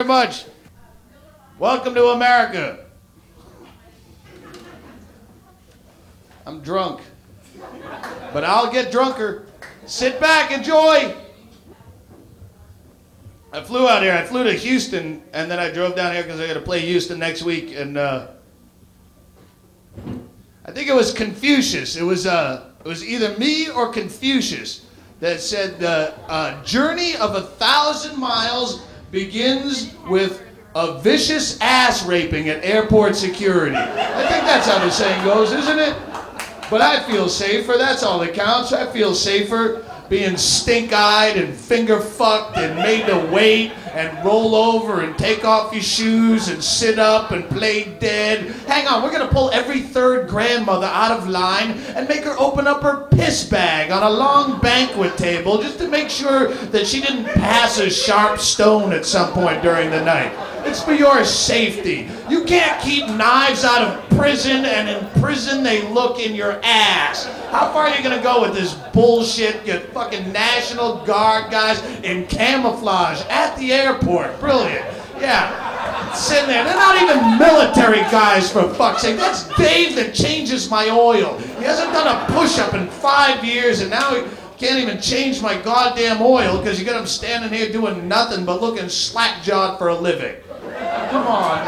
Much. Welcome to America. I'm drunk, but I'll get drunker. Sit back, enjoy. I flew out here. I flew to Houston, and then I drove down here because I got to play Houston next week. And I think it was Confucius. It was either me or Confucius that said the journey of 1,000 miles begins with a vicious ass raping at airport security. I think that's how the saying goes, isn't it? But I feel safer. That's all that counts. I feel safer being stink-eyed and finger-fucked and made to wait and roll over and take off your shoes and sit up and play dead. Hang on, we're going to pull every third grandmother out of line and make her open up her piss bag on a long banquet table just to make sure that she didn't pass a sharp stone at some point during the night. It's for your safety. You can't keep knives out of prison, and in prison they look in your ass. How far are you gonna go with this bullshit? You fucking National Guard guys in camouflage at the airport. Brilliant. Yeah. Sitting there. They're not even military guys, for fuck's sake. That's Dave that changes my oil. He hasn't done a push-up in 5 years, and now he can't even change my goddamn oil because you got him standing here doing nothing but looking slack-jawed for a living. Come on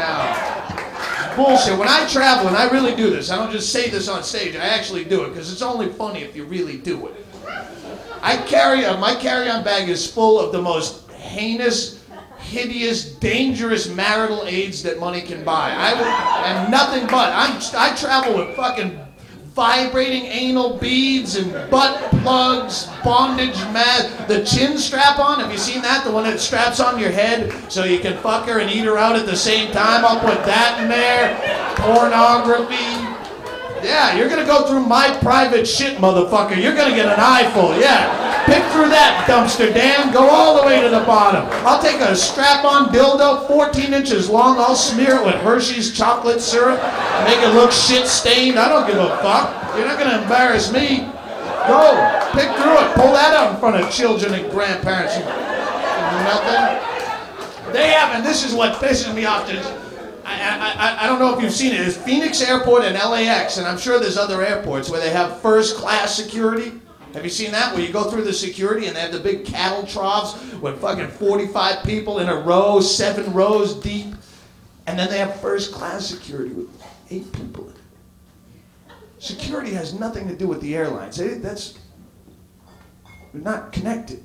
now. Bullshit. When I travel, and I really do this, I don't just say this on stage, I actually do it because it's only funny if you really do it. My carry-on bag is full of the most heinous, hideous, dangerous marital aids that money can buy. And nothing but. I travel with fucking vibrating anal beads and butt plugs, bondage mask, the chin strap on. Have you seen that? The one that straps on your head so you can fuck her and eat her out at the same time. I'll put that in there. Pornography. Yeah, you're gonna go through my private shit, motherfucker. You're gonna get an eyeful, yeah. Pick through that dumpster, Dan. Go all the way to the bottom. I'll take a strap-on dildo, 14 inches long. I'll smear it with Hershey's chocolate syrup, make it look shit-stained. I don't give a fuck. You're not gonna embarrass me. Go, pick through it. Pull that out in front of children and grandparents. Nothing. They haven't. This is what pisses me off. I don't know if you've seen it. It's Phoenix Airport and LAX, and I'm sure there's other airports where they have first-class security. Have you seen that? Where you go through the security and they have the big cattle troughs with fucking 45 people in a row, 7 rows deep. And then they have first-class security with 8 people in it. Security has nothing to do with the airlines. We're not connected.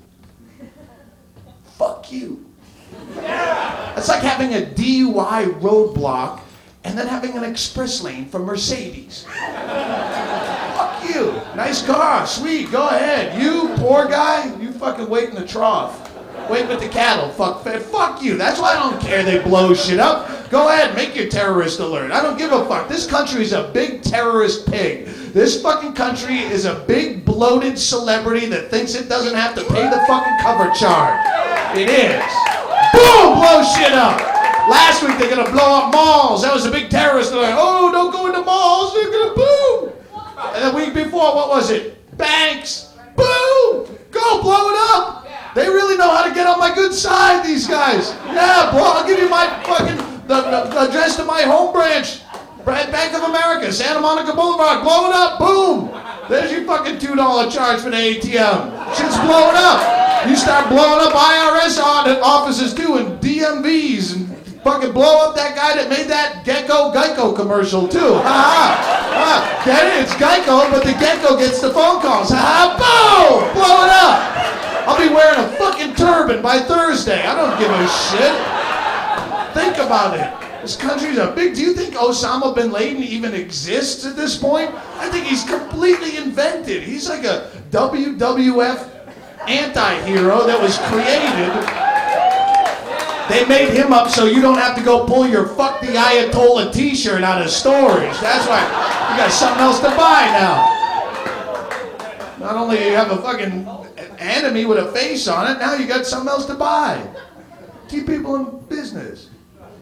Fuck you. It's like having a DUI roadblock and then having an express lane for Mercedes. Fuck you. Nice car, sweet, go ahead. You, poor guy, you fucking wait in the trough. Wait with the cattle, fuck you. That's why I don't care they blow shit up. Go ahead, make your terrorist alert. I don't give a fuck. This country is a big terrorist pig. This fucking country is a big bloated celebrity that thinks it doesn't have to pay the fucking cover charge. It is. Boom, blow shit up. Last week they're gonna blow up malls. That was a big terrorist alert. Oh, don't go into malls, they're gonna boom. And the week before, what was it? Banks. Boom! Go blow it up! They really know how to get on my good side, these guys. Yeah, I'll give you my fucking, the address to my home branch. Bank of America, Santa Monica Boulevard. Blow it up, boom! There's your fucking $2 charge for the ATM. Shit's blowing up. You start blowing up IRS offices too, and DMVs, and fucking blow up that guy that made that Geico commercial too. Get it? It's Geico, but the Gecko gets the phone calls. Boom! Blow it up. I'll be wearing a fucking turban by Thursday. I don't give a shit. Think about it. This country's a big... Do you think Osama bin Laden even exists at this point? I think he's completely invented. He's like a WWF anti-hero that was created. They made him up so you don't have to go pull your Fuck the Ayatollah t-shirt out of storage. That's why you got something else to buy now. Not only do you have a fucking enemy with a face on it, now you got something else to buy. Keep people in business.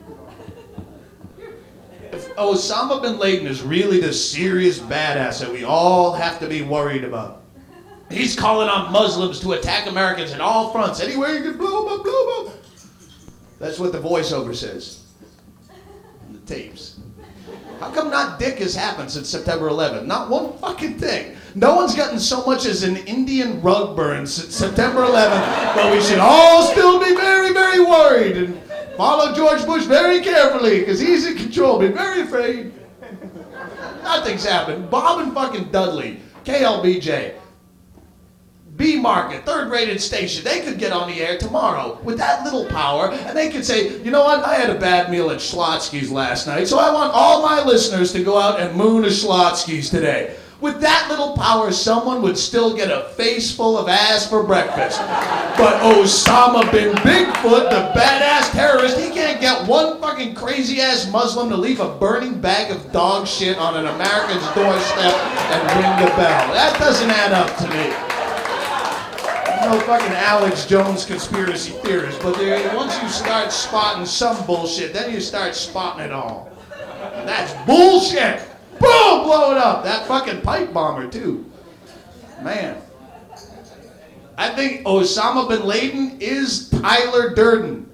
If Osama bin Laden is really the serious badass that we all have to be worried about, he's calling on Muslims to attack Americans in all fronts. Anywhere you can blow them up, blow them up. That's what the voiceover says. The tapes. How come not dick has happened since September 11th? Not one fucking thing. No one's gotten so much as an Indian rug burn since September 11th, but we should all still be very, very worried and follow George Bush very carefully, because he's in control. Be very afraid. Nothing's happened. Bob and fucking Dudley, KLBJ, B-Market, third-rated station, they could get on the air tomorrow with that little power, and they could say, you know what, I had a bad meal at Schlotsky's last night, so I want all my listeners to go out and moon a Schlotsky's today. With that little power, someone would still get a face full of ass for breakfast. But Osama bin Bigfoot, the badass terrorist, he can't get one fucking crazy-ass Muslim to leave a burning bag of dog shit on an American's doorstep and ring the bell. That doesn't add up to me. No fucking Alex Jones conspiracy theorist, but once you start spotting some bullshit, then you start spotting it all. And that's bullshit! Boom! Blow it up. That fucking pipe bomber, too. Man. I think Osama bin Laden is Tyler Durden.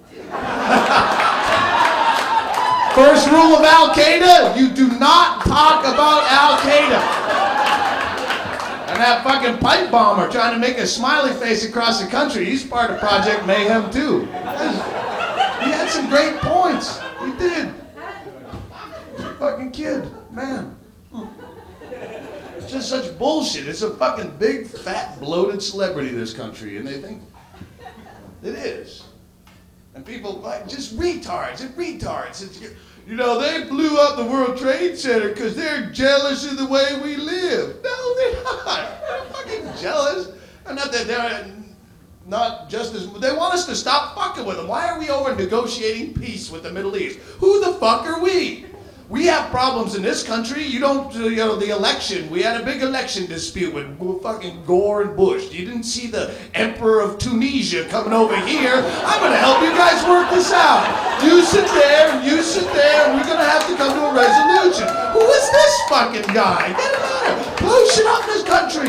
First rule of Al-Qaeda, you do not talk about Al-Qaeda. And that fucking pipe bomber trying to make a smiley face across the country, he's part of Project Mayhem, too. He had some great points. He did. Fucking kid. Man. It's just such bullshit. It's a fucking big, fat, bloated celebrity, this country, and they think it is. And people, like, just retards. It's, you know, they blew up the World Trade Center because they're jealous of the way we live. No, they're not. They're fucking jealous. And not that they're not just as... They want us to stop fucking with them. Why are we over negotiating peace with the Middle East? Who the fuck are we? We have problems in this country. You don't, you know, the election. We had a big election dispute with fucking Gore and Bush. You didn't see the Emperor of Tunisia coming over here. I'm going to help you guys work this out. You sit there, and you sit there, and we're going to have to come to a resolution. Who is this fucking guy? Get him out of here. Blow shit up in this country.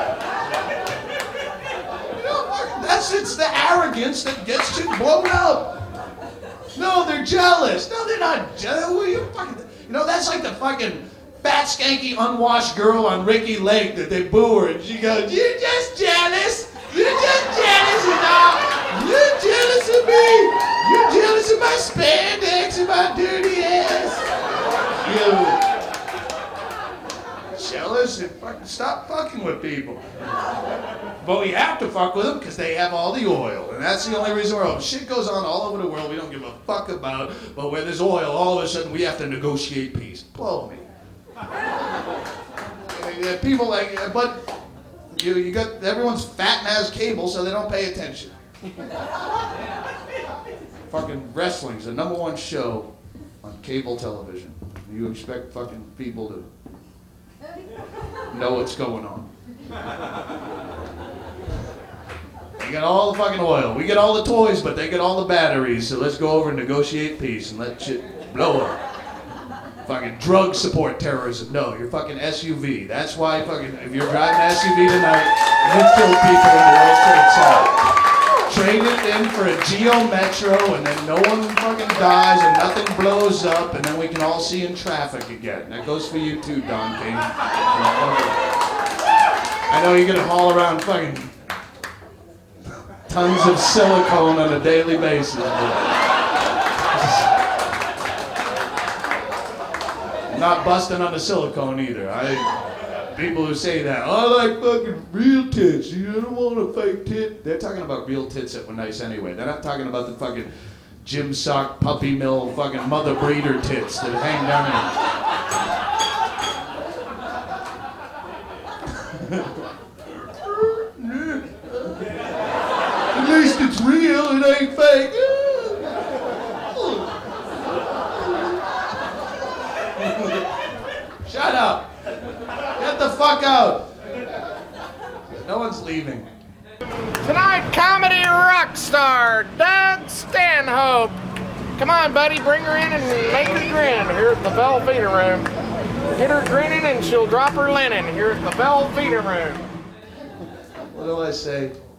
You know, it's the arrogance that gets shit blown up. No, they're jealous. No, they're not jealous. You know, that's like the fucking fat, skanky, unwashed girl on Ricky Lake that they boo her, and she goes, "You're just jealous. You're just jealous, and all. You're jealous of me. You're jealous of my spandex and my dirty ass. You jealous and fucking stop fucking with people." But we have to fuck with them because they have all the oil. And that's the only reason we're open. Shit goes on all over the world we don't give a fuck about. But where there's oil, all of a sudden we have to negotiate peace. Blow me. People like, but you got, everyone's fat and has cable so they don't pay attention. Fucking wrestling's the #1 show on cable television. You expect fucking people to know what's going on. You got all the fucking oil. We get all the toys, but they get all the batteries. So let's go over and negotiate peace and let shit blow up. Fucking drug support terrorism. No, you're fucking SUV. That's why fucking, if you're driving an SUV tonight, you kill people in the World Trade Center. Trade it in for a Geo Metro, and then no one fucking dies and nothing blows up, and then we can all see in traffic again. That goes for you too, Don King. I know you're gonna haul around fucking tons of silicone on a daily basis. I'm not busting on the silicone either. People who say that, I like fucking real tits. You don't want a fake tit. They're talking about real tits that were nice anyway. They're not talking about the fucking gym sock, puppy mill, fucking mother breeder tits that hang down here. At least it's real, it ain't fake. Shut up. Get the fuck out. No one's leaving. Tonight, comedy rock star Doug Stanhope. Come on, buddy, bring her in and make her grin here at the Velveeta Room. Get her grinning and she'll drop her linen here at the Velveeta Room. What do I say?